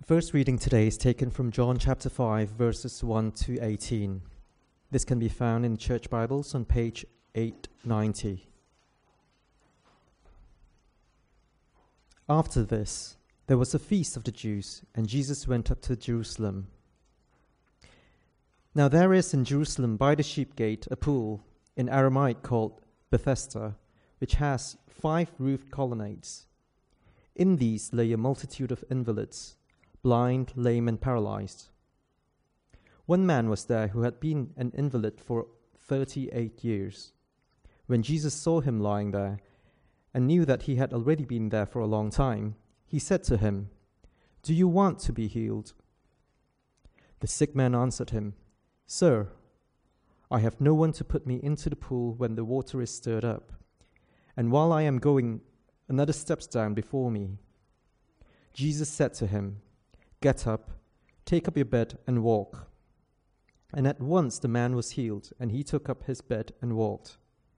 First reading today is taken from John chapter 5, verses 1 to 18. This can be found in Church Bibles on page 890. After this, there was a feast of the Jews, and Jesus went up to Jerusalem. Now there is in Jerusalem by the sheep gate a pool, in Aramaic called Bethesda, which has 5 roofed colonnades. In these lay a multitude of invalids, blind, lame, and paralyzed. One man was there who had been an invalid for 38 years. When Jesus saw him lying there, and knew that he had already been there for a long time, he said to him, "Do you want to be healed?" The sick man answered him, "Sir, I have no one to put me into the pool when the water is stirred up, and while I am going, another steps down before me." Jesus said to him, "Get up, take up your bed and walk." And at once the man was healed, and he took up his bed and walked.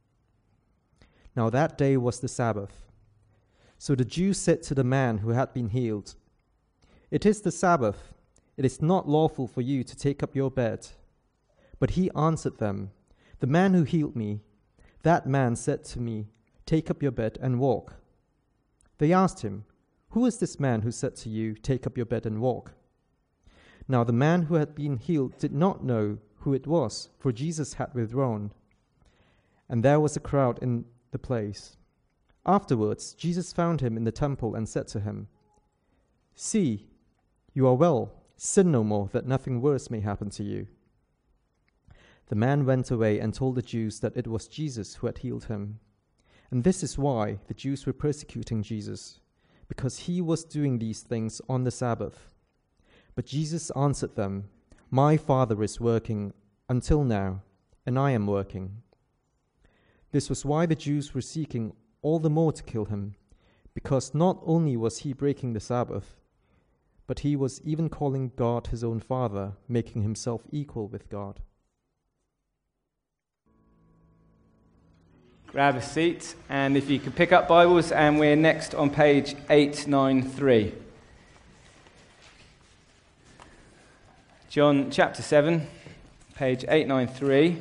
Now that day was the Sabbath. So the Jews said to the man who had been healed, "It is the Sabbath. It is not lawful for you to take up your bed." But he answered them, "The man who healed me, that man said to me, 'Take up your bed and walk.'" They asked him, "Who is this man who said to you, 'Take up your bed and walk'?" Now the man who had been healed did not know who it was, for Jesus had withdrawn, and there was a crowd in the place. Afterwards, Jesus found him in the temple and said to him, "See, you are well. Sin no more, that nothing worse may happen to you." The man went away and told the Jews that it was Jesus who had healed him. And this is why the Jews were persecuting Jesus, because he was doing these things on the Sabbath. But Jesus answered them, "My Father is working until now, and I am working." This was why the Jews were seeking all the more to kill him, because not only was he breaking the Sabbath, but he was even calling God his own Father, making himself equal with God. Grab a seat, and if you could pick up Bibles, and we're next on page 893. John chapter 7, page 893.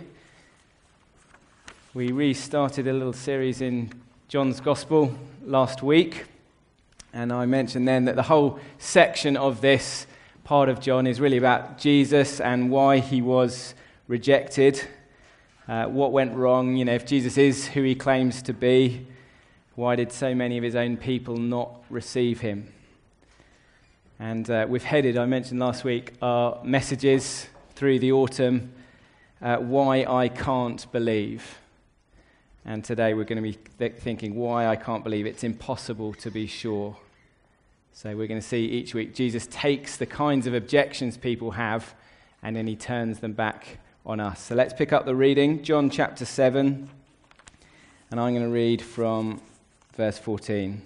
We restarted a little series in John's Gospel last week, and I mentioned then that the whole section of this part of John is really about Jesus and why he was rejected. What went wrong, if Jesus is who he claims to be, why did so many of his own people not receive him? And we've headed, I mentioned last week, our messages through the autumn, why I can't believe. And today we're going to be thinking why I can't believe. It's impossible to be sure. So we're going to see each week Jesus takes the kinds of objections people have and then he turns them back on us. So let's pick up the reading, John chapter 7, and I'm going to read from verse 14.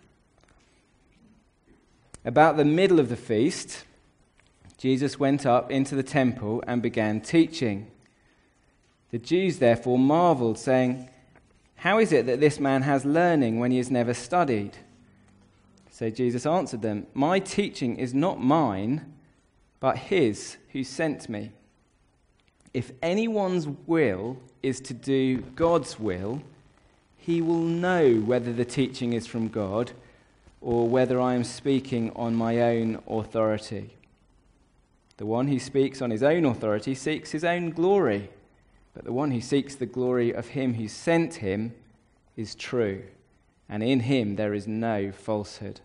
About the middle of the feast, Jesus went up into the temple and began teaching. The Jews therefore marveled, saying, "How is it that this man has learning when he has never studied?" So Jesus answered them, "My teaching is not mine, but his who sent me. If anyone's will is to do God's will, he will know whether the teaching is from God or whether I am speaking on my own authority. The one who speaks on his own authority seeks his own glory, but the one who seeks the glory of him who sent him is true, and in him there is no falsehood.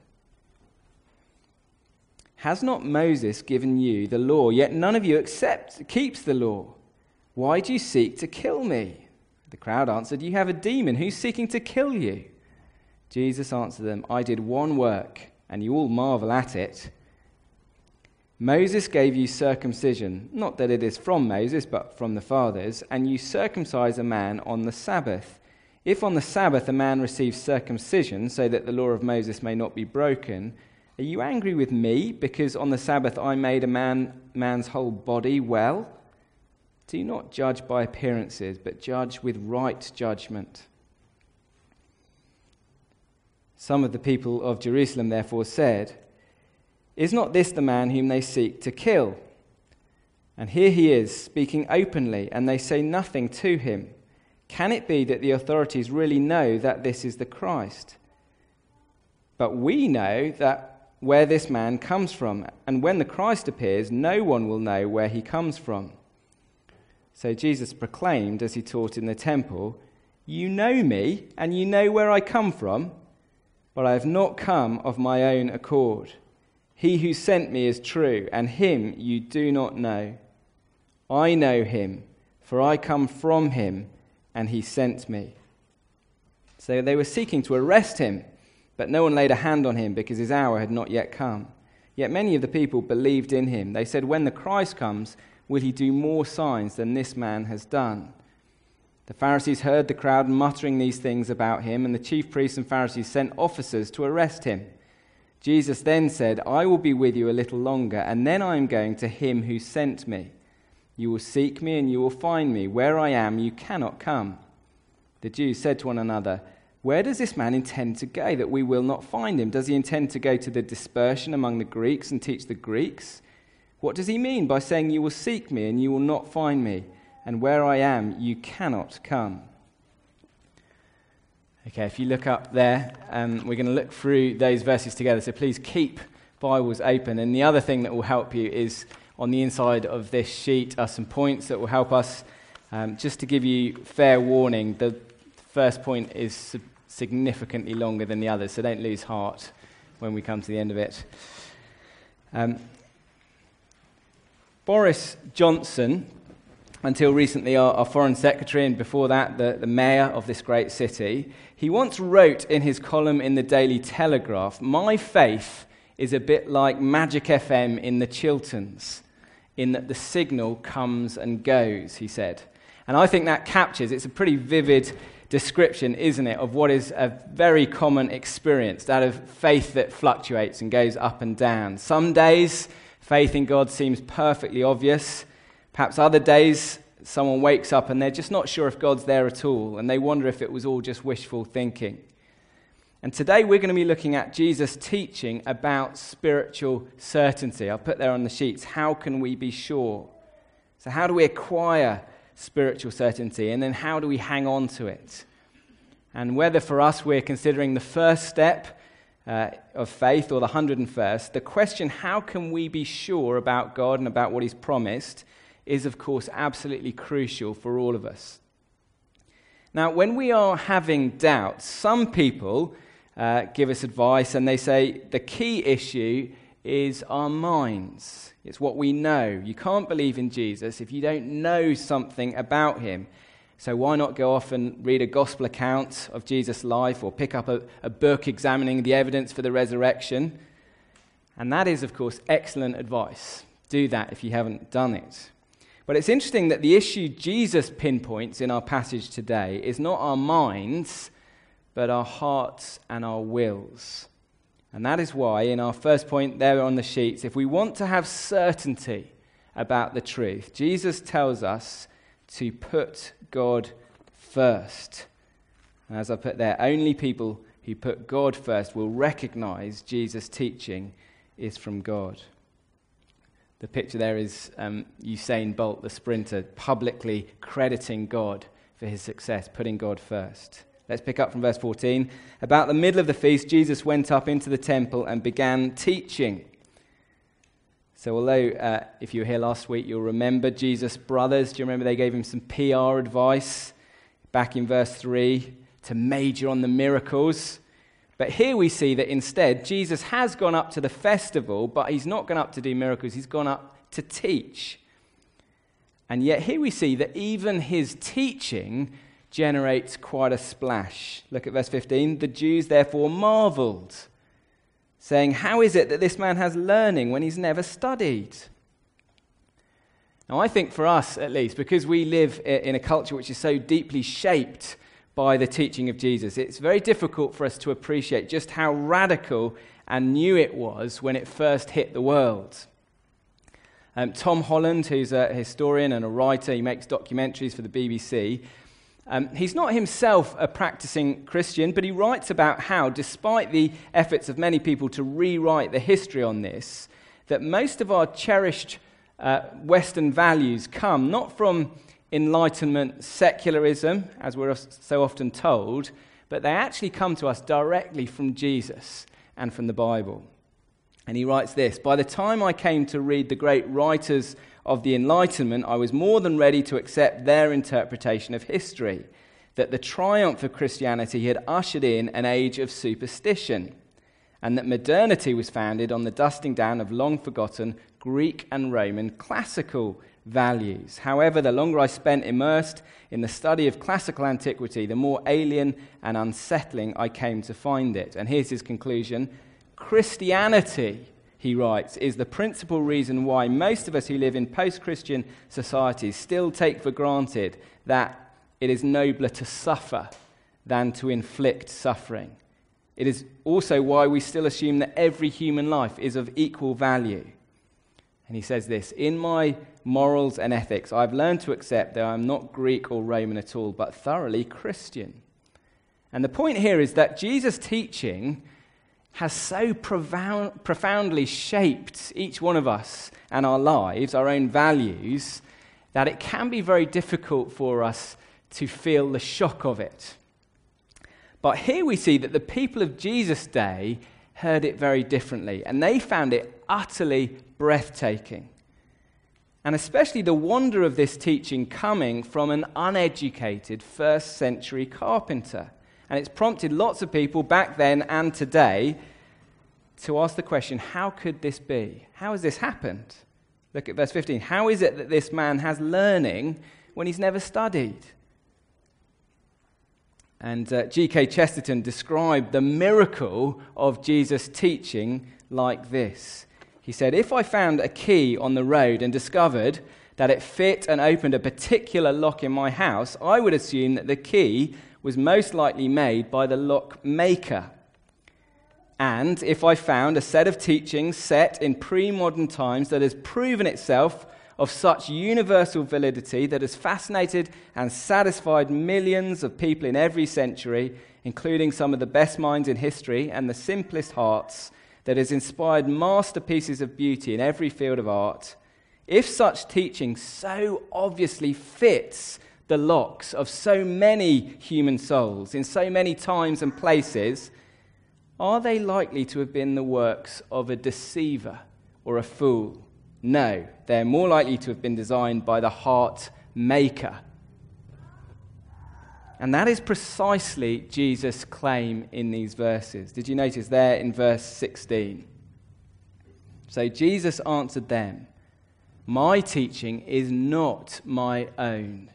Has not Moses given you the law, yet none of you keeps the law? Why do you seek to kill me?" The crowd answered, "You have a demon. Who's seeking to kill you?" Jesus answered them, "I did one work, and you all marvel at it. Moses gave you circumcision, not that it is from Moses, but from the fathers, and you circumcise a man on the Sabbath. If on the Sabbath a man receives circumcision, so that the law of Moses may not be broken, are you angry with me, because on the Sabbath I made a man's whole body well? Do not judge by appearances, but judge with right judgment." Some of the people of Jerusalem therefore said, Is not this the man whom they seek to kill? And here he is, speaking openly, and they say nothing to him. Can it be that the authorities really know that this is the Christ? But we know that where this man comes from, and when the Christ appears, no one will know where he comes from." So Jesus proclaimed as he taught in the temple, "You know me, and you know where I come from, but I have not come of my own accord. He who sent me is true, and him you do not know. I know him, for I come from him, and he sent me." So they were seeking to arrest him, but no one laid a hand on him because his hour had not yet come. Yet many of the people believed in him. They said, "When the Christ comes, will he do more signs than this man has done?" The Pharisees heard the crowd muttering these things about him, and the chief priests and Pharisees sent officers to arrest him. Jesus then said, "I will be with you a little longer, and then I am going to him who sent me. You will seek me, and you will find me. Where I am, you cannot come." The Jews said to one another, "Where does this man intend to go that we will not find him? Does he intend to go to the dispersion among the Greeks and teach the Greeks? What does he mean by saying, 'You will seek me, and you will not find me, and where I am, you cannot come'?" Okay, if you look up there, we're going to look through those verses together, so please keep Bibles open. And the other thing that will help you is on the inside of this sheet are some points that will help us. Just to give you fair warning, the first point is significantly longer than the others, so don't lose heart when we come to the end of it. Boris Johnson, until recently our foreign secretary, and before that the mayor of this great city, he once wrote in his column in the Daily Telegraph, "My faith is a bit like Magic FM in the Chilterns, in that the signal comes and goes," he said. And I think that captures, it's a pretty vivid description, isn't it, of what is a very common experience, that of faith that fluctuates and goes up and down. Some days, faith in God seems perfectly obvious. Perhaps other days, someone wakes up and they're just not sure if God's there at all, and they wonder if it was all just wishful thinking. And today we're going to be looking at Jesus' teaching about spiritual certainty. I'll put there on the sheets, how can we be sure? So how do we acquire spiritual certainty, and then how do we hang on to it? And whether for us we're considering the first step of faith or the 101st, the question, how can we be sure about God and about what he's promised, is of course absolutely crucial for all of us. Now, when we are having doubts, some people give us advice and they say the key issue is our minds. It's what we know. You can't believe in Jesus if you don't know something about him. So why not go off and read a gospel account of Jesus' life, or pick up a book examining the evidence for the resurrection? And that is, of course, excellent advice. Do that if you haven't done it. But it's interesting that the issue Jesus pinpoints in our passage today is not our minds, but our hearts and our wills. And that is why, in our first point there on the sheets, if we want to have certainty about the truth, Jesus tells us to put God first. And as I put there, only people who put God first will recognize Jesus' teaching is from God. The picture there is Usain Bolt, the sprinter, publicly crediting God for his success, putting God first. Let's pick up from verse 14. About the middle of the feast, Jesus went up into the temple and began teaching. So although, if you were here last week, you'll remember Jesus' brothers. Do you remember they gave him some PR advice back in verse 3 to major on the miracles? But here we see that instead, Jesus has gone up to the festival, but he's not gone up to do miracles. He's gone up to teach. And yet here we see that even his teaching generates quite a splash. Look at verse 15. The Jews therefore marveled, saying, "How is it that this man has learning when he's never studied?" Now I think for us at least, because we live in a culture which is so deeply shaped by the teaching of Jesus, it's very difficult for us to appreciate just how radical and new it was when it first hit the world. Tom Holland, who's a historian and a writer, he makes documentaries for the BBC, He's not himself a practicing Christian, but he writes about how, despite the efforts of many people to rewrite the history on this, that most of our cherished Western values come not from Enlightenment secularism, as we're so often told, but they actually come to us directly from Jesus and from the Bible. And he writes this: "By the time I came to read the great writers of the Enlightenment, I was more than ready to accept their interpretation of history, that the triumph of Christianity had ushered in an age of superstition, and that modernity was founded on the dusting down of long-forgotten Greek and Roman classical values. However, the longer I spent immersed in the study of classical antiquity, the more alien and unsettling I came to find it." And here's his conclusion: "Christianity," he writes, "is the principal reason why most of us who live in post-Christian societies still take for granted that it is nobler to suffer than to inflict suffering. It is also why we still assume that every human life is of equal value." And he says this: "In my morals and ethics, I've learned to accept that I'm not Greek or Roman at all, but thoroughly Christian." And the point here is that Jesus' teaching has so profoundly shaped each one of us and our lives, our own values, that it can be very difficult for us to feel the shock of it. But here we see that the people of Jesus' day heard it very differently, and they found it utterly breathtaking. And especially the wonder of this teaching coming from an uneducated first century carpenter. And it's prompted lots of people back then and today to ask the question, how could this be? How has this happened? Look at verse 15. How is it that this man has learning when he's never studied? And G.K. Chesterton described the miracle of Jesus' teaching like this. He said, "If I found a key on the road and discovered that it fit and opened a particular lock in my house, I would assume that the key was most likely made by the lock maker. And if I found a set of teachings set in pre-modern times that has proven itself of such universal validity that has fascinated and satisfied millions of people in every century, including some of the best minds in history and the simplest hearts, that has inspired masterpieces of beauty in every field of art, if such teaching so obviously fits the locks of so many human souls in so many times and places, are they likely to have been the works of a deceiver or a fool? No, they're more likely to have been designed by the heart maker." And that is precisely Jesus' claim in these verses. Did you notice there in verse 16? "So Jesus answered them, 'My teaching is not my own.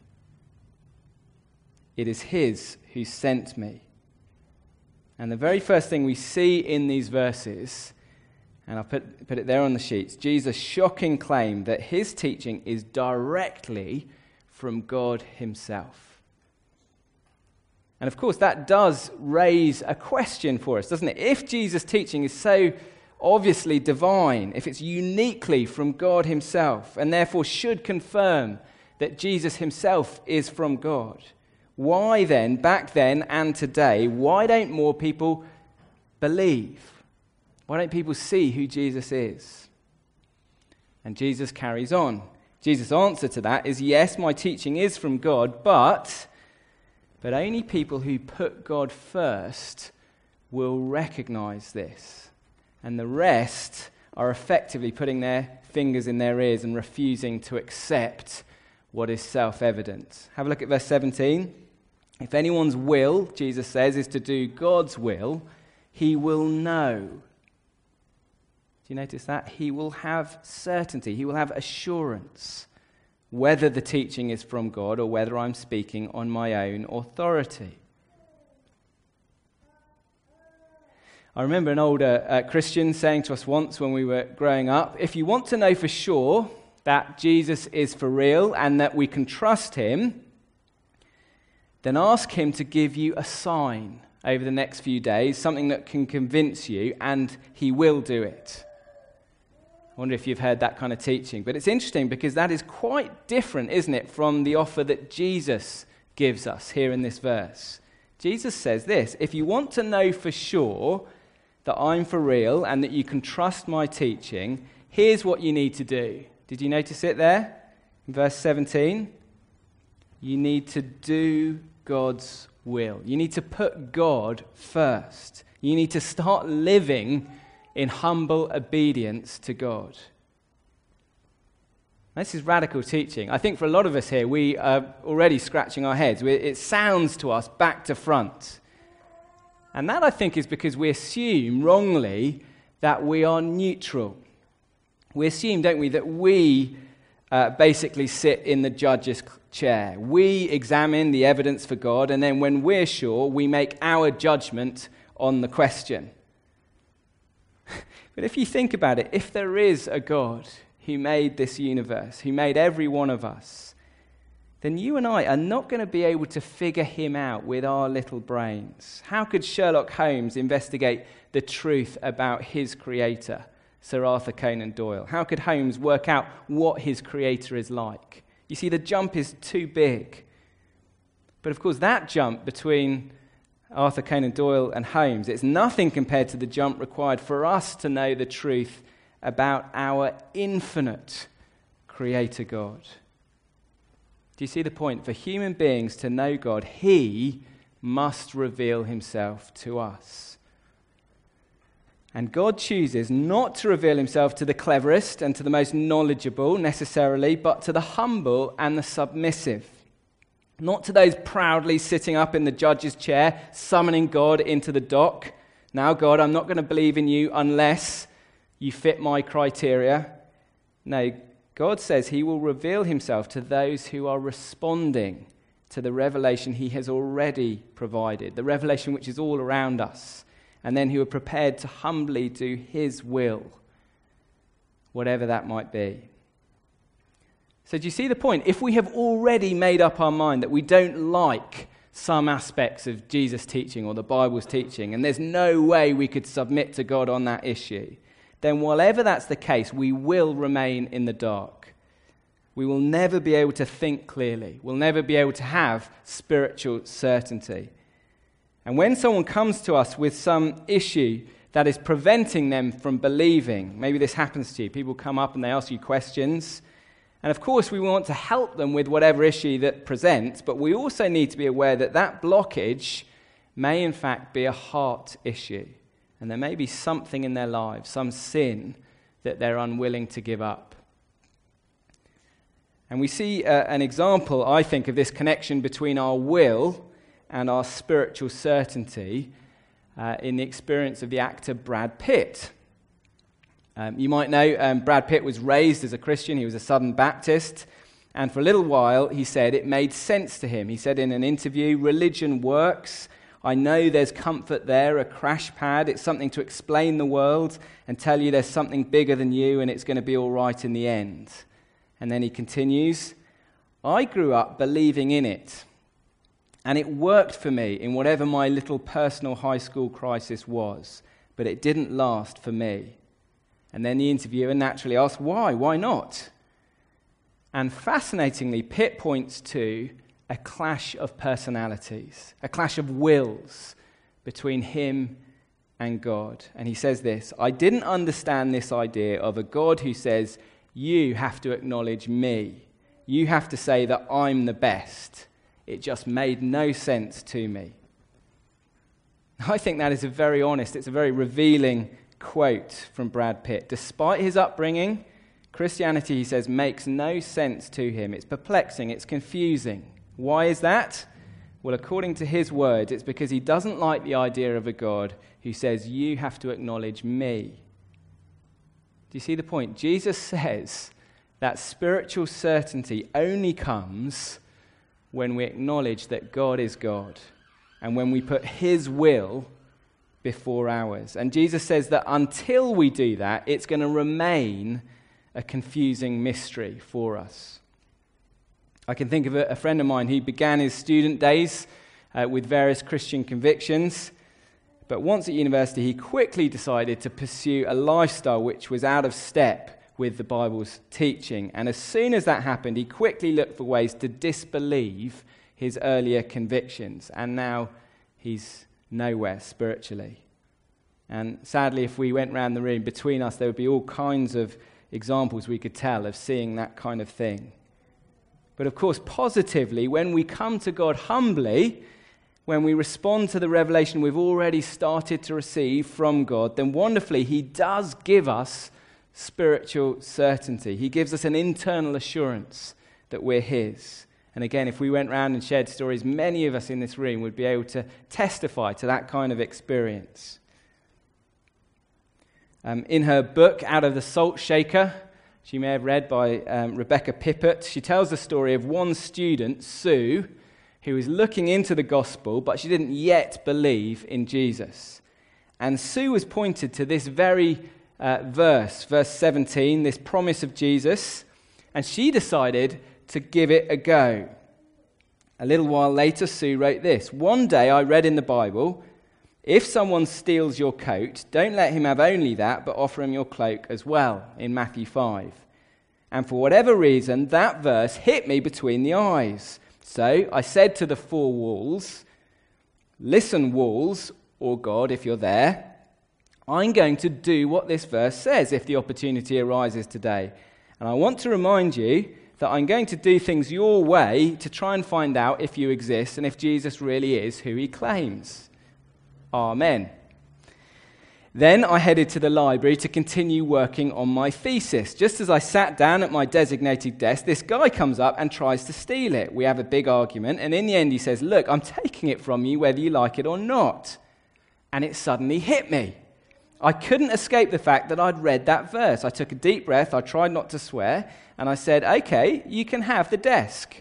It is his who sent me.'" And the very first thing we see in these verses, and I'll put it there on the sheets, Jesus' shocking claim that his teaching is directly from God himself. And of course, that does raise a question for us, doesn't it? If Jesus' teaching is so obviously divine, if it's uniquely from God himself, and therefore should confirm that Jesus himself is from God, why then, back then and today, why don't more people believe? Why don't people see who Jesus is? And Jesus carries on. Jesus' answer to that is, yes, my teaching is from God, but only people who put God first will recognize this. And the rest are effectively putting their fingers in their ears and refusing to accept what is self-evident. Have a look at verse 17. "If anyone's will," Jesus says, "is to do God's will, he will know." Do you notice that? He will have certainty. He will have assurance whether the teaching is from God or whether I'm speaking on my own authority. I remember an older Christian saying to us once when we were growing up, if you want to know for sure that Jesus is for real and that we can trust him, then ask him to give you a sign over the next few days, something that can convince you, and he will do it. I wonder if you've heard that kind of teaching. But it's interesting because that is quite different, isn't it, from the offer that Jesus gives us here in this verse. Jesus says this: if you want to know for sure that I'm for real and that you can trust my teaching, here's what you need to do. Did you notice it there? In verse 17, you need to do God's will. You need to put God first. You need to start living in humble obedience to God. This is radical teaching. I think for a lot of us here, we are already scratching our heads. It sounds to us back to front. And that, I think, is because we assume wrongly that we are neutral. We assume, don't we, that we basically sit in the judge's chair. We examine the evidence for God, and then when we're sure, we make our judgment on the question. But if you think about it, if there is a God who made this universe, who made every one of us, then you and I are not going to be able to figure him out with our little brains. How could Sherlock Holmes investigate the truth about his creator, Sir Arthur Conan Doyle? How could Holmes work out what his creator is like? You see, the jump is too big. But of course, that jump between Arthur Conan Doyle and Holmes, it's nothing compared to the jump required for us to know the truth about our infinite Creator God. Do you see the point? For human beings to know God, he must reveal himself to us. And God chooses not to reveal himself to the cleverest and to the most knowledgeable necessarily, but to the humble and the submissive. Not to those proudly sitting up in the judge's chair, summoning God into the dock. Now, God, I'm not going to believe in you unless you fit my criteria. No, God says he will reveal himself to those who are responding to the revelation he has already provided, the revelation which is all around us, and then who are prepared to humbly do his will, whatever that might be. So do you see the point? If we have already made up our mind that we don't like some aspects of Jesus' teaching or the Bible's teaching, and there's no way we could submit to God on that issue, then whatever that's the case, we will remain in the dark. We will never be able to think clearly. We'll never be able to have spiritual certainty. And when someone comes to us with some issue that is preventing them from believing, maybe this happens to you, people come up and they ask you questions, and of course we want to help them with whatever issue that presents, but we also need to be aware that that blockage may in fact be a heart issue. And there may be something in their lives, some sin that they're unwilling to give up. And we see an example, I think, of this connection between our will and our spiritual certainty in the experience of the actor Brad Pitt. You might know Brad Pitt was raised as a Christian. He was a Southern Baptist. And for a little while, he said it made sense to him. He said in an interview, religion works. I know there's comfort there, a crash pad. It's something to explain the world and tell you there's something bigger than you and it's going to be all right in the end. And then he continues, I grew up believing in it. And it worked for me in whatever my little personal high school crisis was. But it didn't last for me. And then the interviewer naturally asked, why? Why not? And fascinatingly, Pitt points to a clash of personalities, a clash of wills between him and God. And he says this, I didn't understand this idea of a God who says, you have to acknowledge me. You have to say that I'm the best. It just made no sense to me. I think that is a very honest, it's a very revealing quote from Brad Pitt. Despite his upbringing, Christianity, he says, makes no sense to him. It's perplexing, it's confusing. Why is that? Well, according to his words, it's because he doesn't like the idea of a God who says, you have to acknowledge me. Do you see the point? Jesus says that spiritual certainty only comes when we acknowledge that God is God and when we put his will before ours. And Jesus says that until we do that, it's going to remain a confusing mystery for us. I can think of a friend of mine who began his student days with various Christian convictions, but once at university, he quickly decided to pursue a lifestyle which was out of step with the Bible's teaching. And as soon as that happened, he quickly looked for ways to disbelieve his earlier convictions, and now he's nowhere spiritually. And sadly, if we went round the room between us, there would be all kinds of examples we could tell of seeing that kind of thing. But of course, positively, when we come to God humbly, when we respond to the revelation we've already started to receive from God, then wonderfully, he does give us spiritual certainty. He gives us an internal assurance that we're his. And again, if we went round and shared stories, many of us in this room would be able to testify to that kind of experience. In her book, Out of the Salt Shaker, she may have read by Rebecca Pippert, she tells the story of one student, Sue, who was looking into the gospel, but she didn't yet believe in Jesus. And Sue was pointed to this very verse 17, this promise of Jesus, and she decided to give it a go. A little while later, Sue wrote this: "One day I read in the Bible, if someone steals your coat, don't let him have only that, but offer him your cloak as well," in Matthew 5. And for whatever reason, that verse hit me between the eyes. So I said to the four walls, "Listen, walls," or God, if you're there, "I'm going to do what this verse says if the opportunity arises today. And I want to remind you that I'm going to do things your way to try and find out if you exist and if Jesus really is who he claims. Amen." Then I headed to the library to continue working on my thesis. Just as I sat down at my designated desk, this guy comes up and tries to steal it. We have a big argument, and in the end he says, "Look, I'm taking it from you whether you like it or not." And it suddenly hit me. I couldn't escape the fact that I'd read that verse. I took a deep breath, I tried not to swear, and I said, "Okay, you can have the desk."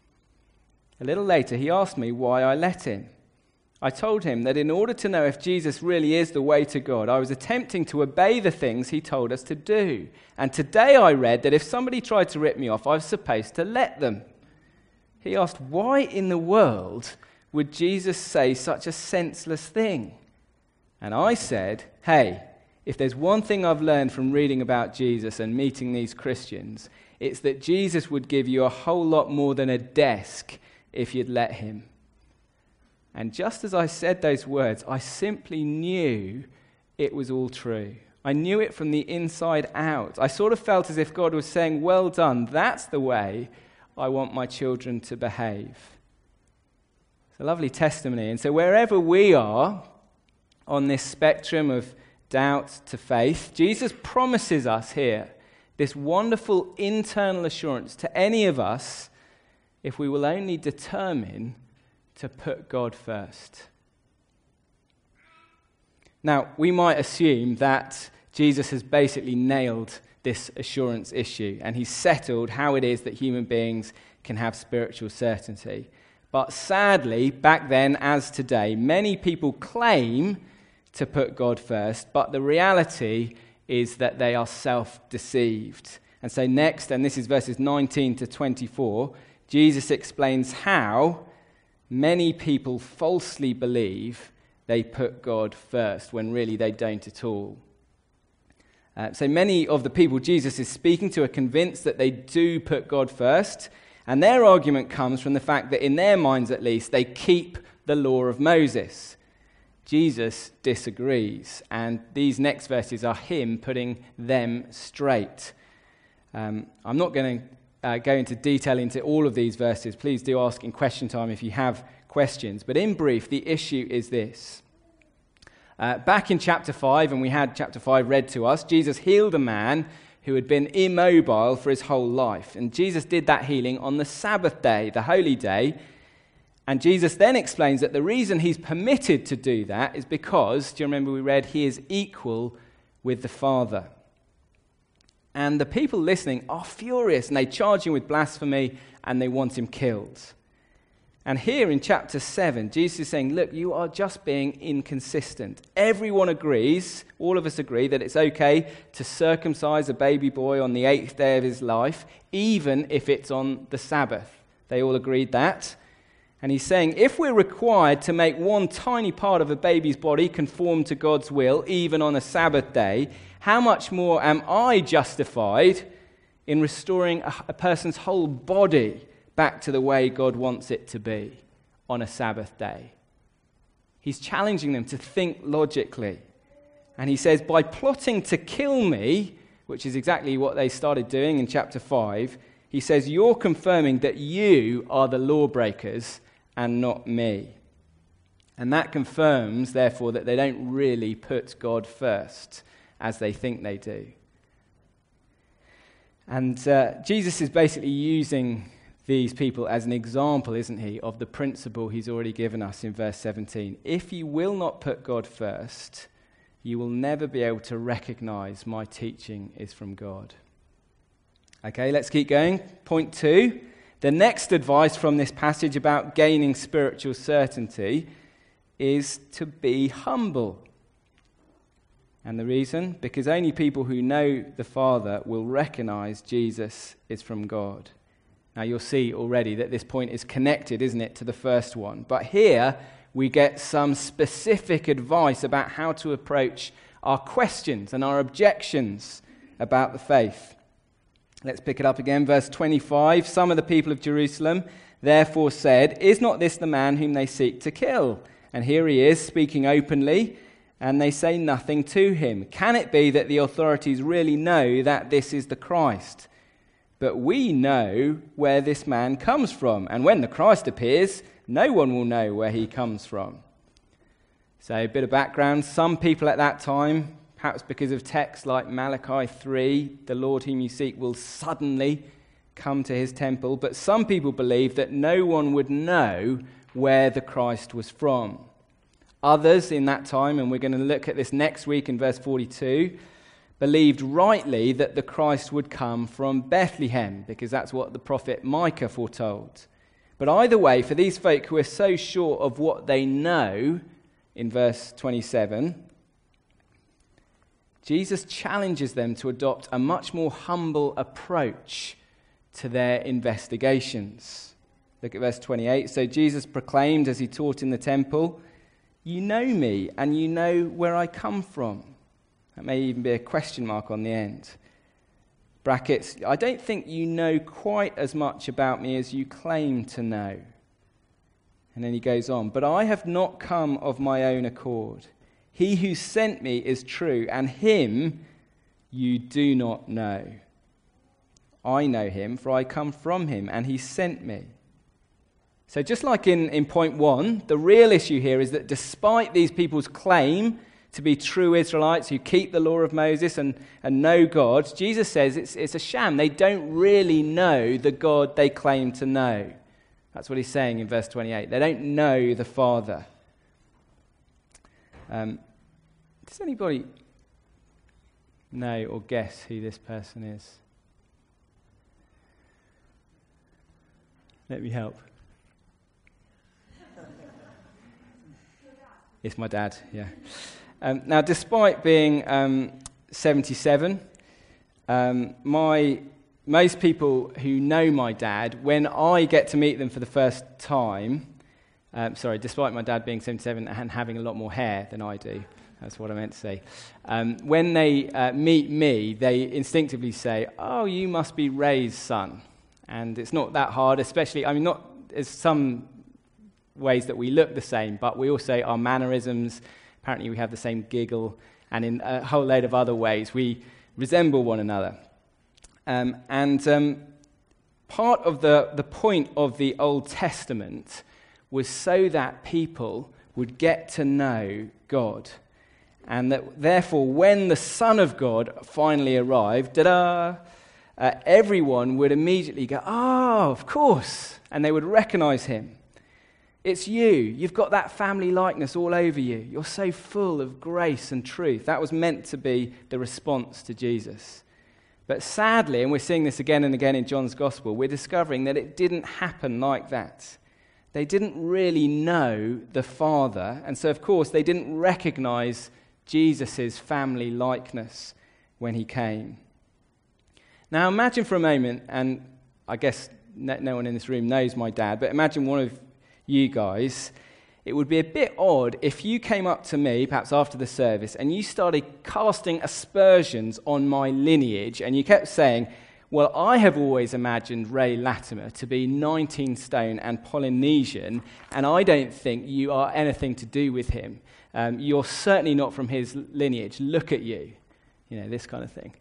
A little later he asked me why I let him. I told him that in order to know if Jesus really is the way to God, I was attempting to obey the things he told us to do. And today I read that if somebody tried to rip me off, I was supposed to let them. He asked, why in the world would Jesus say such a senseless thing? And I said, hey, if there's one thing I've learned from reading about Jesus and meeting these Christians, it's that Jesus would give you a whole lot more than a desk if you'd let him. And just as I said those words, I simply knew it was all true. I knew it from the inside out. I sort of felt as if God was saying, well done, that's the way I want my children to behave. It's a lovely testimony. And so wherever we are on this spectrum of doubt to faith, Jesus promises us here this wonderful internal assurance to any of us if we will only determine to put God first. Now, we might assume that Jesus has basically nailed this assurance issue and he's settled how it is that human beings can have spiritual certainty. But sadly, back then as today, many people claim to put God first, but the reality is that they are self-deceived. And so next, and this is verses 19 to 24, Jesus explains how many people falsely believe they put God first when really they don't at all. So many of the people Jesus is speaking to are convinced that they do put God first, and their argument comes from the fact that in their minds at least, they keep the law of Moses. Jesus disagrees, and these next verses are him putting them straight. I'm not going to go into detail into all of these verses. Please do ask in question time if you have questions. But in brief, the issue is this. Back in chapter 5, and we had chapter 5 read to us, Jesus healed a man who had been immobile for his whole life. And Jesus did that healing on the Sabbath day, the holy day. And Jesus then explains that the reason he's permitted to do that is because, do you remember we read, he is equal with the Father. And the people listening are furious, and they charge him with blasphemy, and they want him killed. And here in chapter 7, Jesus is saying, look, you are just being inconsistent. Everyone agrees, all of us agree, that it's okay to circumcise a baby boy on the 8th day of his life, even if it's on the Sabbath. They all agreed that. And he's saying, if we're required to make one tiny part of a baby's body conform to God's will, even on a Sabbath day, how much more am I justified in restoring a person's whole body back to the way God wants it to be on a Sabbath day. He's challenging them to think logically. And he says, by plotting to kill me, which is exactly what they started doing in chapter 5, he says, you're confirming that you are the lawbreakers and not me. And that confirms, therefore, that they don't really put God first as they think they do. And Jesus is basically using these people as an example, isn't he, of the principle he's already given us in verse 17. If you will not put God first, you will never be able to recognize my teaching is from God. Okay, let's keep going. Point 2. The next advice from this passage about gaining spiritual certainty is to be humble. And the reason? Because only people who know the Father will recognize Jesus is from God. Now you'll see already that this point is connected, isn't it, to the first one. But here we get some specific advice about how to approach our questions and our objections about the faith. Let's pick it up again, verse 25. Some of the people of Jerusalem therefore said, is not this the man whom they seek to kill? And here he is speaking openly, and they say nothing to him. Can it be that the authorities really know that this is the Christ? But we know where this man comes from, and when the Christ appears, no one will know where he comes from. So a bit of background. Some people at that time, perhaps because of texts like Malachi 3, the Lord whom you seek will suddenly come to his temple. But some people believed that no one would know where the Christ was from. Others in that time, and we're going to look at this next week in verse 42, believed rightly that the Christ would come from Bethlehem, because that's what the prophet Micah foretold. But either way, for these folk who are so sure of what they know, in verse 27, Jesus challenges them to adopt a much more humble approach to their investigations. Look at verse 28. So Jesus proclaimed as he taught in the temple, you know me and you know where I come from. That may even be a question mark on the end. Brackets, I don't think you know quite as much about me as you claim to know. And then he goes on, but I have not come of my own accord. He who sent me is true, and him you do not know. I know him, for I come from him, and he sent me. So just like in point 1, the real issue here is that despite these people's claim to be true Israelites who keep the law of Moses and know God, Jesus says it's a sham. They don't really know the God they claim to know. That's what he's saying in verse 28. They don't know the Father. Does anybody know or guess who this person is? Let me help. It's my dad, yeah. Now, despite being 77, most people who know my dad, when I get to meet them for the first time, despite my dad being 77 and having a lot more hair than I do, that's what I meant to say, when they meet me, they instinctively say, oh, you must be Ray's son. And it's not that hard, especially, not as some ways that we look the same, but we also, our mannerisms, apparently we have the same giggle, and in a whole load of other ways, we resemble one another. Part of the point of the Old Testament was so that people would get to know God. And that therefore, when the Son of God finally arrived, everyone would immediately go, oh, of course, and they would recognize him. It's you. You've got that family likeness all over you. You're so full of grace and truth. That was meant to be the response to Jesus. But sadly, and we're seeing this again and again in John's Gospel, we're discovering that it didn't happen like that. They didn't really know the Father, and so, of course, they didn't recognize Jesus' family likeness when he came. Now, imagine for a moment, and I guess no one in this room knows my dad, but imagine one of you guys. It would be a bit odd if you came up to me, perhaps after the service, and you started casting aspersions on my lineage, and you kept saying, well, I have always imagined Ray Latimer to be 19 stone and Polynesian, and I don't think you are anything to do with him. You're certainly not from his lineage. Look at you. You know, this kind of thing.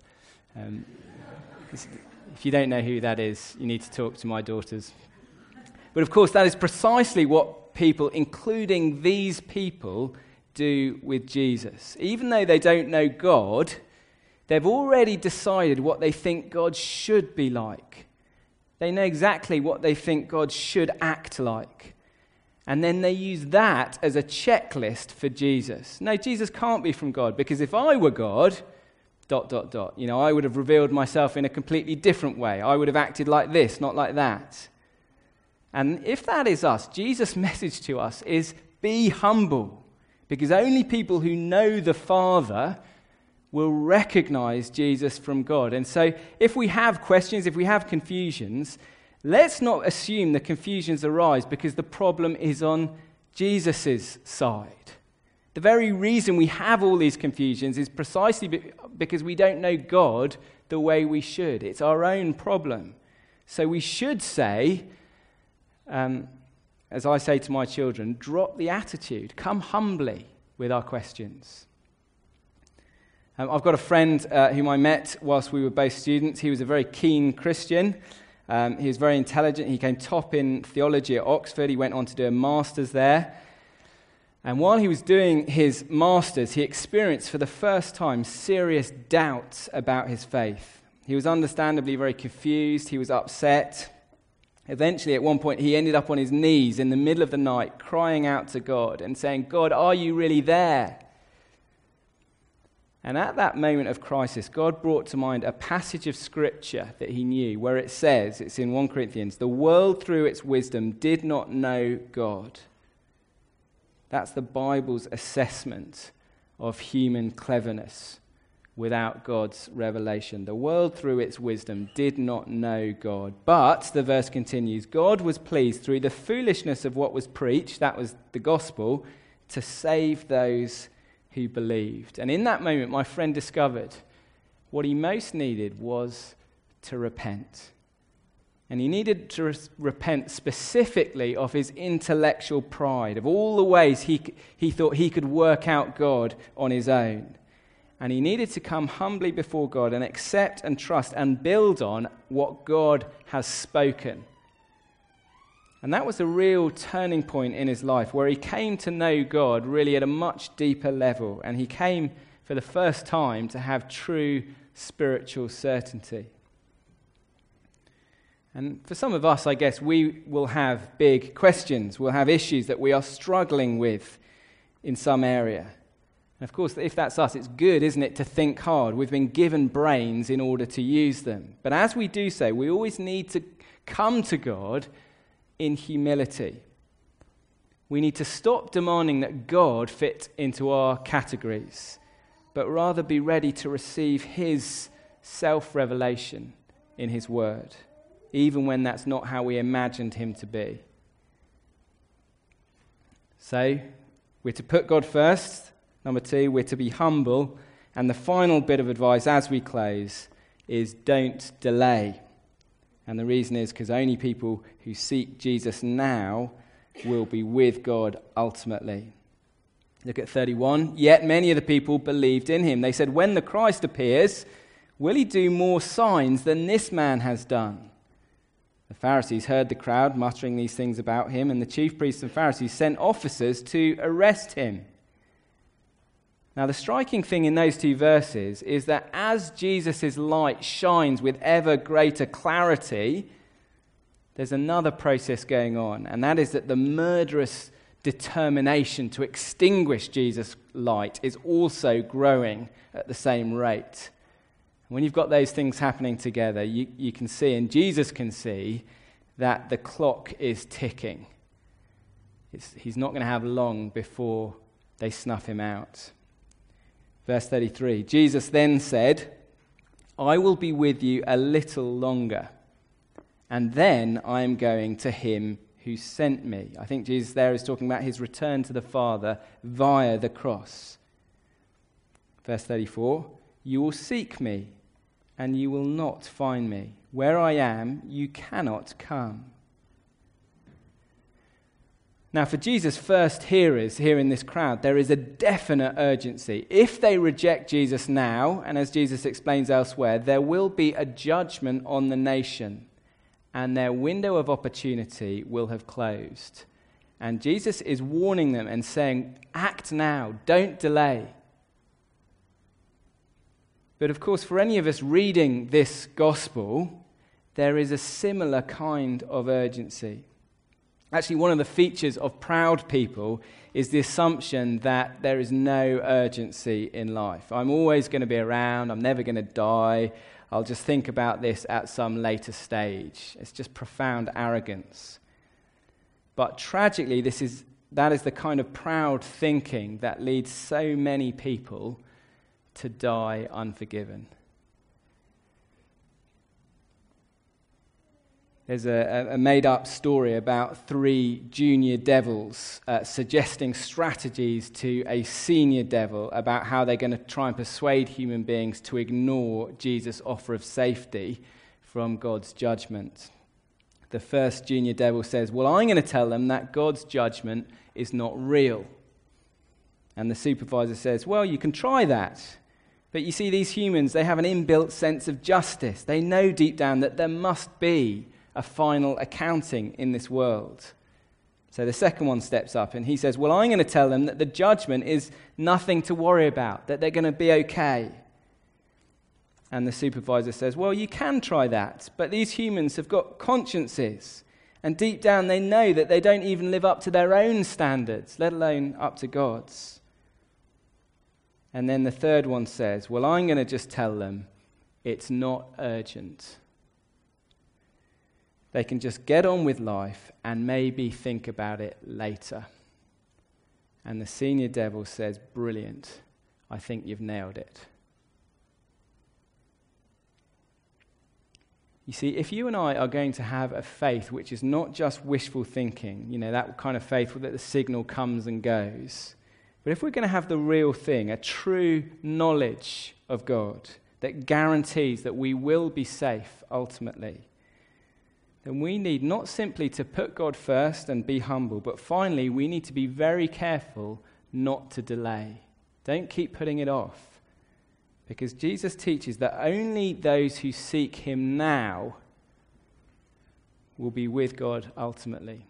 If you don't know who that is, you need to talk to my daughters. But of course, that is precisely what people, including these people, do with Jesus. Even though they don't know God, they've already decided what they think God should be like. They know exactly what they think God should act like. And then they use that as a checklist for Jesus. No, Jesus can't be from God, because if I were God, ... You know, I would have revealed myself in a completely different way. I would have acted like this, not like that. And if that is us, Jesus' message to us is be humble, because only people who know the Father will recognize Jesus from God. And so if we have questions, if we have confusions, let's not assume the confusions arise because the problem is on Jesus' side. The very reason we have all these confusions is precisely because we don't know God the way we should. It's our own problem. So we should say, as I say to my children, drop the attitude. Come humbly with our questions. I've got a friend whom I met whilst we were both students. He was a very keen Christian. He was very intelligent. He came top in theology at Oxford. He went on to do a master's there. And while he was doing his master's, he experienced for the first time serious doubts about his faith. He was understandably very confused. He was upset. Eventually, at one point, he ended up on his knees in the middle of the night, crying out to God and saying, "God, are you really there?" And at that moment of crisis, God brought to mind a passage of Scripture that he knew, where it says, it's in 1 Corinthians, "The world through its wisdom did not know God." That's the Bible's assessment of human cleverness without God's revelation. The world through its wisdom did not know God. But, the verse continues, God was pleased through the foolishness of what was preached, that was the gospel, to save those who believed. And in that moment, my friend discovered what he most needed was to repent. And he needed to repent specifically of his intellectual pride, of all the ways he thought he could work out God on his own. And he needed to come humbly before God and accept and trust and build on what God has spoken. And that was a real turning point in his life, where he came to know God really at a much deeper level. And he came for the first time to have true spiritual certainty. And for some of us, I guess, we will have big questions. We'll have issues that we are struggling with in some area. And of course, if that's us, it's good, isn't it, to think hard. We've been given brains in order to use them. But as we do so, we always need to come to God in humility. We need to stop demanding that God fit into our categories, but rather be ready to receive his self-revelation in his word, even when that's not how we imagined him to be. So, we're to put God first. Number 2, we're to be humble. And the final bit of advice as we close is don't delay. And the reason is because only people who seek Jesus now will be with God ultimately. Look at 31. Yet many of the people believed in him. They said, when the Christ appears, will he do more signs than this man has done? The Pharisees heard the crowd muttering these things about him, and the chief priests and Pharisees sent officers to arrest him. Now, the striking thing in those two verses is that as Jesus' light shines with ever greater clarity, there's another process going on, and that is that the murderous determination to extinguish Jesus' light is also growing at the same rate. When you've got those things happening together, you can see, and Jesus can see, that the clock is ticking. He's not going to have long before they snuff him out. Verse 33, Jesus then said, I will be with you a little longer, and then I am going to him who sent me. I think Jesus there is talking about his return to the Father via the cross. Verse 34, you will seek me, and you will not find me. Where I am, you cannot come." Now, for Jesus' first hearers here in this crowd, there is a definite urgency. If they reject Jesus now, and as Jesus explains elsewhere, there will be a judgment on the nation, and their window of opportunity will have closed. And Jesus is warning them and saying, act now, don't delay. But of course, for any of us reading this gospel, there is a similar kind of urgency. Actually, one of the features of proud people is the assumption that there is no urgency in life. I'm always going to be around. I'm never going to die. I'll just think about this at some later stage. It's just profound arrogance. But tragically, that is the kind of proud thinking that leads so many people to die unforgiven. There's a made-up story about 3 junior devils suggesting strategies to a senior devil about how they're going to try and persuade human beings to ignore Jesus' offer of safety from God's judgment. The first junior devil says, "Well, I'm going to tell them that God's judgment is not real." And the supervisor says, "Well, you can try that. But you see, these humans, they have an inbuilt sense of justice. They know deep down that there must be a final accounting in this world." So the second one steps up and he says, "Well, I'm going to tell them that the judgment is nothing to worry about, that they're going to be okay." And the supervisor says, "Well, you can try that, but these humans have got consciences, and deep down they know that they don't even live up to their own standards, let alone up to God's." And then the third one says, "Well, I'm going to just tell them it's not urgent. They can just get on with life and maybe think about it later." And the senior devil says, "Brilliant. I think you've nailed it." You see, if you and I are going to have a faith which is not just wishful thinking, that kind of faith that the signal comes and goes, but if we're going to have the real thing, a true knowledge of God that guarantees that we will be safe ultimately, then we need not simply to put God first and be humble, but finally we need to be very careful not to delay. Don't keep putting it off. Because Jesus teaches that only those who seek him now will be with God ultimately.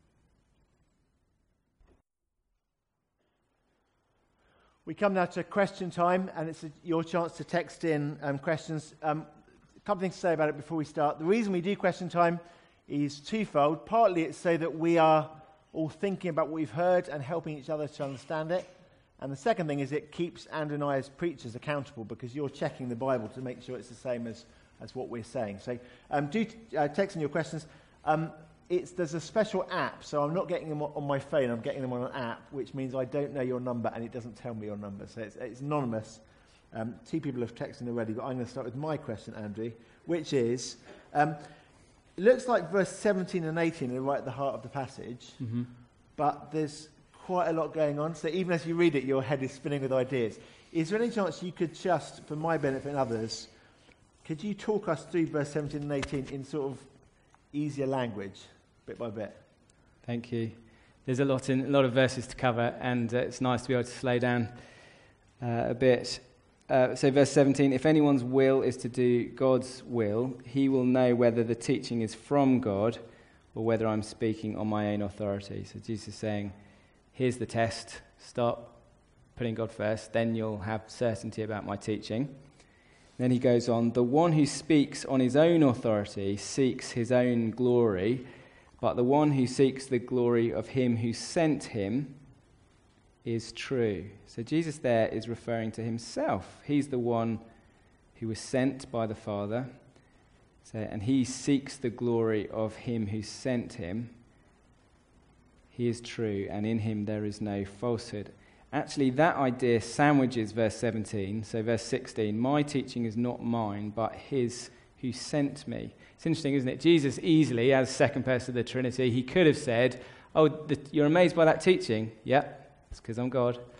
We come now to question time, and it's your chance to text in questions. A couple things to say about it before we start. The reason we do question time is twofold. Partly it's so that we are all thinking about what we've heard and helping each other to understand it. And the second thing is it keeps Andrew and I as preachers accountable, because you're checking the Bible to make sure it's the same as what we're saying. So do text in your questions. There's a special app, so I'm not getting them on my phone, I'm getting them on an app, which means I don't know your number and it doesn't tell me your number. So it's anonymous. 2 people have texted already, but I'm going to start with my question, Andrew, which is, it looks like verse 17 and 18 are right at the heart of the passage, but there's quite a lot going on, so even as you read it, your head is spinning with ideas. Is there any chance you could just, for my benefit and others, could you talk us through verse 17 and 18 in sort of easier language, bit by bit? Thank you. There's a lot of verses to cover, and it's nice to be able to slow down a bit. So verse 17, "If anyone's will is to do God's will, he will know whether the teaching is from God or whether I'm speaking on my own authority." So Jesus is saying, here's the test. Start putting God first, then you'll have certainty about my teaching. Then he goes on, "The one who speaks on his own authority seeks his own glory, but the one who seeks the glory of him who sent him is true." So Jesus there is referring to himself. He's the one who was sent by the Father, and he seeks the glory of him who sent him. He is true, and in him there is no falsehood. Actually, that idea sandwiches verse 17. So verse 16, "My teaching is not mine, but his who sent me." It's interesting, isn't it? Jesus easily, as second person of the Trinity, he could have said, "Oh, you're amazed by that teaching? Yeah, it's because I'm God."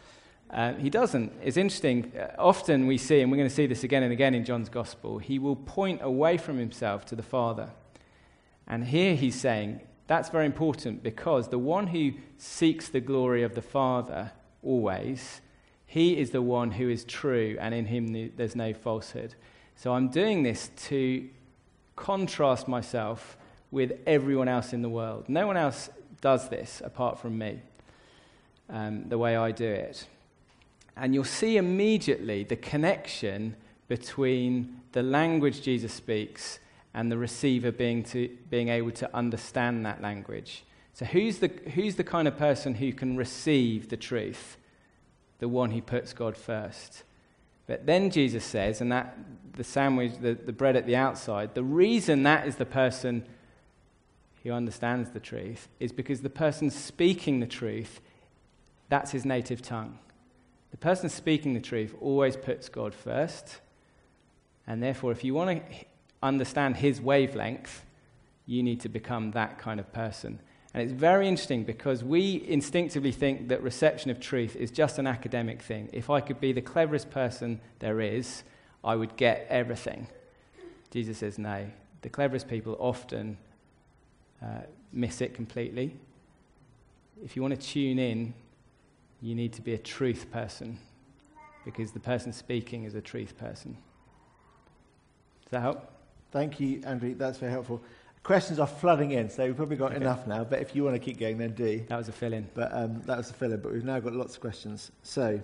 He doesn't. It's interesting. Often we see, and we're going to see this again and again in John's Gospel, he will point away from himself to the Father. And here he's saying that's very important because the one who seeks the glory of the Father always, he is the one who is true, and in him there's no falsehood. So I'm doing this to contrast myself with everyone else in the world. No one else does this apart from me, the way I do it. And you'll see immediately the connection between the language Jesus speaks and the receiver being able to understand that language. So who's the kind of person who can receive the truth? The one who puts God first. But then Jesus says, and that the sandwich, the bread at the outside, the reason that is the person who understands the truth is because the person speaking the truth, that's his native tongue. The person speaking the truth always puts God first, and therefore if you want to understand his wavelength, you need to become that kind of person. And it's very interesting because we instinctively think that reception of truth is just an academic thing. If I could be the cleverest person there is, I would get everything. Jesus says no. The cleverest people often miss it completely. If you want to tune in, you need to be a truth person because the person speaking is a truth person. Does that help? Thank you, Andrew. That's very helpful. Questions are flooding in, so we've probably got enough now, but if you want to keep going, then do. That was a fill-in. But that was a fill-in, but we've now got lots of questions. So,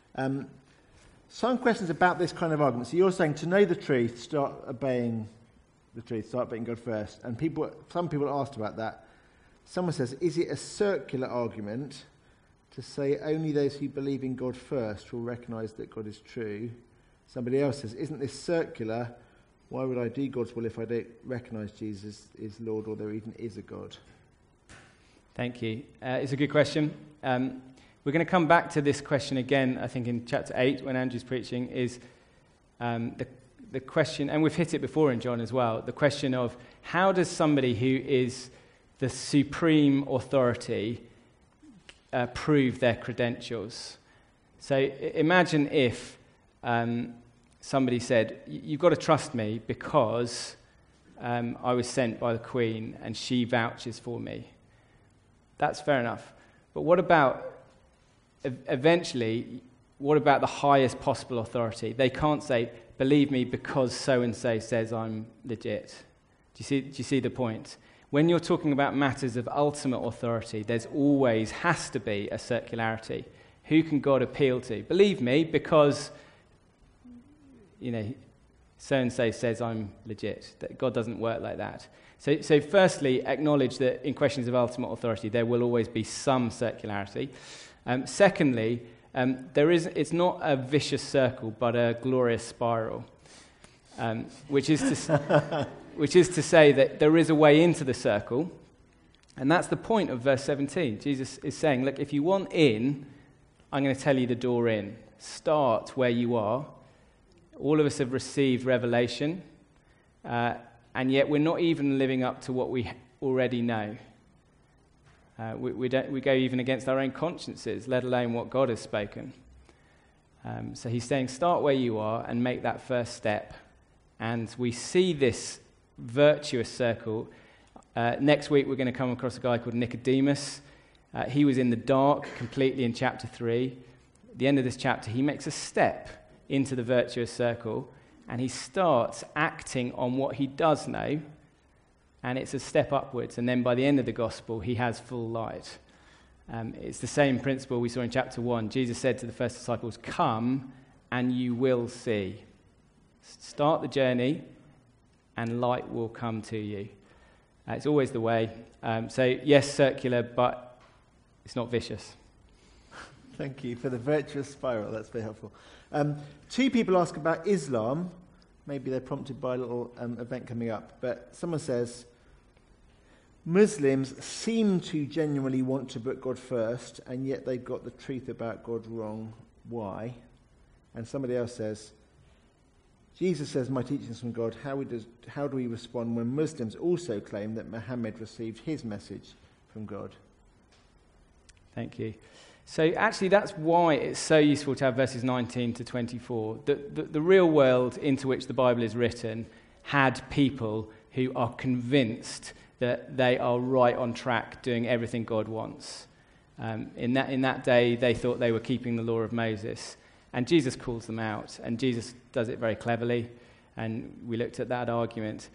some questions about this kind of argument. So you're saying to know the truth, start obeying the truth, start obeying God first. And some people asked about that. Someone says, is it a circular argument to say only those who believe in God first will recognise that God is true? Somebody else says, isn't this circular? Why would I do God's will if I don't recognise Jesus is Lord or there even is a God? Thank you. It's a good question. We're going to come back to this question again, I think, in chapter 8 when Andrew's preaching, is the question, and we've hit it before in John as well, the question of how does somebody who is the supreme authority prove their credentials? So imagine if somebody said, you've got to trust me because I was sent by the Queen and she vouches for me. That's fair enough. But what about, eventually, what about the highest possible authority? They can't say, believe me because so-and-so says I'm legit. Do you see the point? When you're talking about matters of ultimate authority, there's always has to be a circularity. Who can God appeal to? Believe me because so-and-so says I'm legit. That God doesn't work like that. So firstly, acknowledge that in questions of ultimate authority, there will always be some circularity. Secondly, it's not a vicious circle, but a glorious spiral, which is to say that there is a way into the circle, and that's the point of verse 17. Jesus is saying, look, if you want in, I'm going to tell you the door in. Start where you are. All of us have received revelation, and yet we're not even living up to what we already know. We go even against our own consciences, let alone what God has spoken. So he's saying, start where you are and make that first step. And we see this virtuous circle. Next week we're going to come across a guy called Nicodemus. He was in the dark completely in chapter 3. At the end of this chapter, he makes a step into the virtuous circle, and he starts acting on what he does know, and it's a step upwards, and then by the end of the gospel, he has full light. It's the same principle we saw in chapter 1. Jesus said to the first disciples, come and you will see. Start the journey, and light will come to you. It's always the way. So yes, circular, but it's not vicious. Thank you for the virtuous spiral. That's very helpful. Two people ask about Islam. Maybe they're prompted by a little event coming up. But someone says, Muslims seem to genuinely want to put God first, and yet they've got the truth about God wrong. Why? And somebody else says, Jesus says, my teachings from God. How do we respond when Muslims also claim that Muhammad received his message from God? Thank you. So actually that's why it's so useful to have verses 19 to 24. The real world into which the Bible is written had people who are convinced that they are right on track doing everything God wants. In that day, they thought they were keeping the law of Moses. And Jesus calls them out, and Jesus does it very cleverly, and we looked at that argument.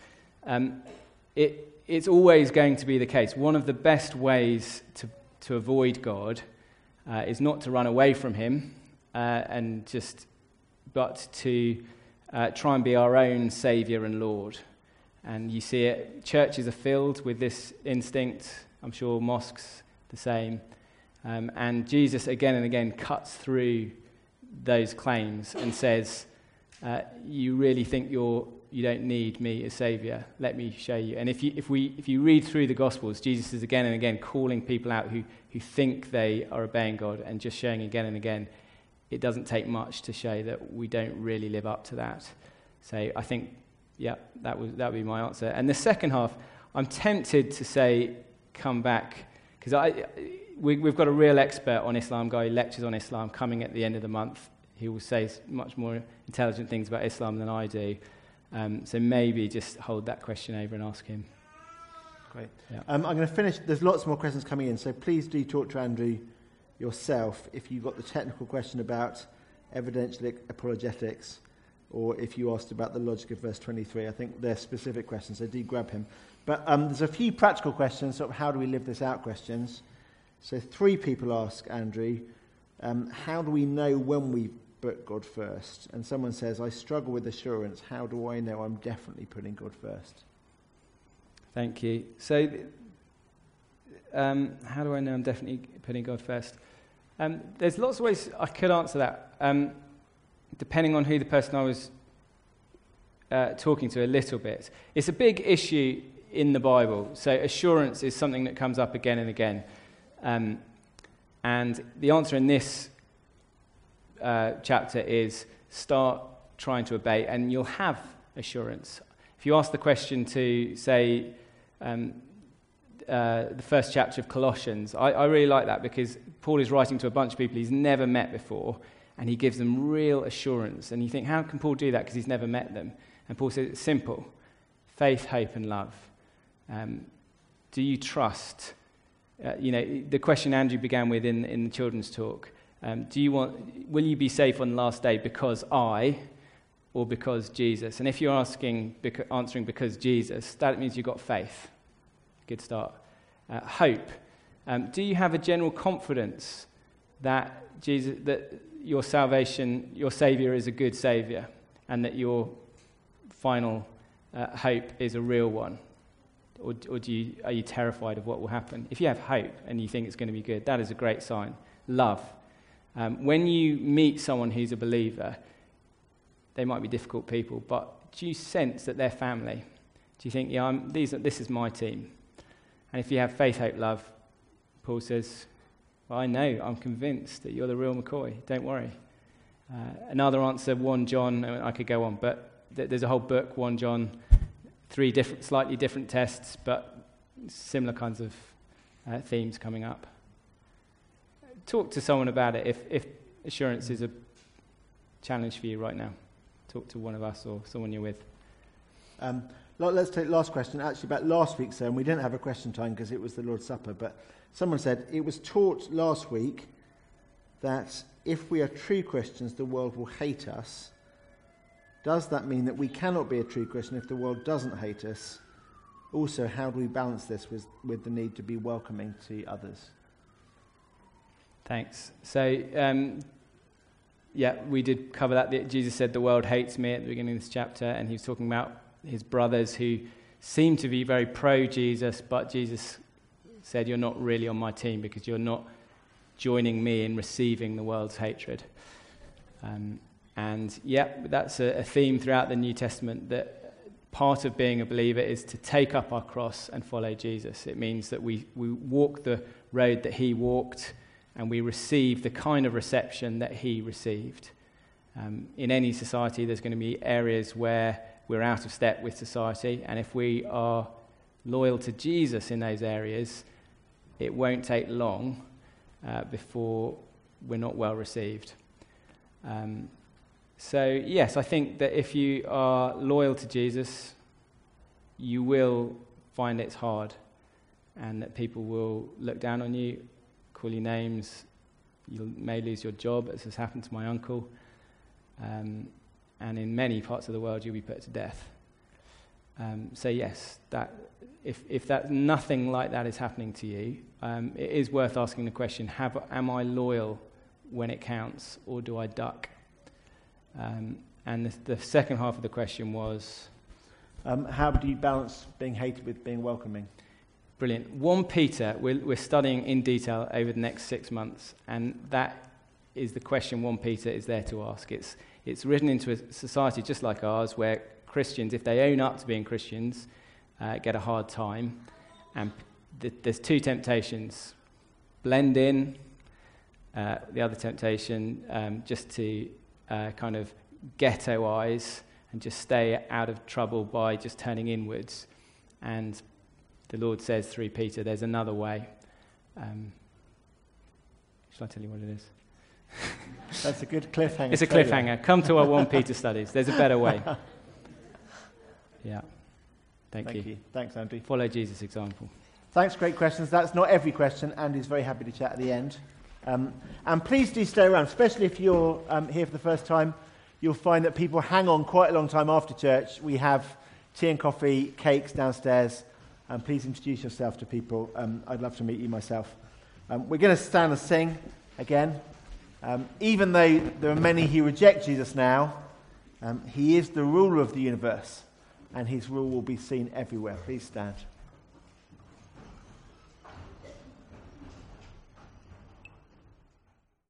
It's always going to be the case. One of the best ways to avoid God is not to run away from him, but to try and be our own Saviour and Lord. And you see it, churches are filled with this instinct. I'm sure mosques the same. And Jesus again and again cuts through those claims and says, you really think you don't need me as Saviour? Let me show you. And if you read through the Gospels, Jesus is again and again calling people out who think they are obeying God, and just showing again and again, it doesn't take much to show that we don't really live up to that. So I think, that would be my answer. And the second half, I'm tempted to say, come back, because we've got a real expert on Islam, guy who lectures on Islam, coming at the end of the month. He will say much more intelligent things about Islam than I do. So maybe just hold that question over and ask him. Great. Yeah. I'm going to finish. There's lots more questions coming in, so please do talk to Andrew yourself if you've got the technical question about evidential apologetics, or if you asked about the logic of verse 23. I think they're specific questions, so do grab him. But there's a few practical questions, sort of how do we live this out questions. So 3 people ask Andrew, how do we know when we've put God first? And someone says, I struggle with assurance. How do I know I'm definitely putting God first? Thank you. So, how do I know I'm definitely putting God first? There's lots of ways I could answer that, depending on who the person I was talking to a little bit. It's a big issue in the Bible. So assurance is something that comes up again and again. And the answer in this chapter is start trying to obey, and you'll have assurance. If you ask the question to, say, the first chapter of Colossians, I really like that, because Paul is writing to a bunch of people he's never met before, and he gives them real assurance. And you think, how can Paul do that? Because he's never met them. And Paul says it's simple: faith, hope, and love. Do you trust? The question Andrew began with in the children's talk. Will you be safe on the last day because I, or because Jesus? And if you're answering because Jesus, that means you've got faith. Good start. Hope. Do you have a general confidence that your salvation, your Saviour is a good Saviour, and that your final hope is a real one? Or are you terrified of what will happen? If you have hope and you think it's going to be good, that is a great sign. Love. When you meet someone who's a believer, they might be difficult people, but do you sense that they're family? Do you think, this is my team? And if you have faith, hope, love, Paul says, well, I'm convinced that you're the real McCoy. Don't worry. Another answer, 1 John, I could go on, but there's a whole book, 1 John, 3 slightly different tests, but similar kinds of themes coming up. Talk to someone about it if assurance is a challenge for you right now. Talk to one of us or someone you're with. Let's take the last question. Actually, about last week's sermon, we didn't have a question time because it was the Lord's Supper, but someone said, it was taught last week that if we are true Christians, the world will hate us. Does that mean that we cannot be a true Christian if the world doesn't hate us? Also, how do we balance this with the need to be welcoming to others? Thanks. So, we did cover that. Jesus said the world hates me at the beginning of this chapter, and he was talking about his brothers who seemed to be very pro-Jesus, but Jesus said, you're not really on my team because you're not joining me in receiving the world's hatred. That's a theme throughout the New Testament, that part of being a believer is to take up our cross and follow Jesus. It means that we walk the road that he walked, and we receive the kind of reception that he received. In any society, there's going to be areas where we're out of step with society, and if we are loyal to Jesus in those areas, it won't take long before we're not well received. So yes, I think that if you are loyal to Jesus, you will find it's hard, and that people will look down on you, call you names. You may lose your job, as has happened to my uncle. And in many parts of the world, you'll be put to death. So yes, that if that nothing like that is happening to you, it is worth asking the question: am I loyal when it counts, or do I duck? And the second half of the question was, how do you balance being hated with being welcoming? Brilliant. 1 Peter, we're studying in detail over the next 6 months, and that is the question 1 Peter is there to ask. It's written into a society just like ours, where Christians, if they own up to being Christians, get a hard time. And there's 2 temptations: blend in. The other temptation, just to kind of ghettoize and just stay out of trouble by just turning inwards. And the Lord says through Peter, there's another way. Shall I tell you what it is? That's a good cliffhanger. It's a cliffhanger. Come to our 1 Peter studies. There's a better way. Yeah. Thank you. Thanks, Andy. Follow Jesus' example. Thanks, great questions. That's not every question. Andy's very happy to chat at the end. And please do stay around, especially if you're here for the first time. You'll find that people hang on quite a long time after church. We have tea and coffee, cakes downstairs. Please introduce yourself to people. I'd love to meet you myself. We're going to stand and sing again. Even though there are many who reject Jesus now, he is the ruler of the universe, and his rule will be seen everywhere. Please stand.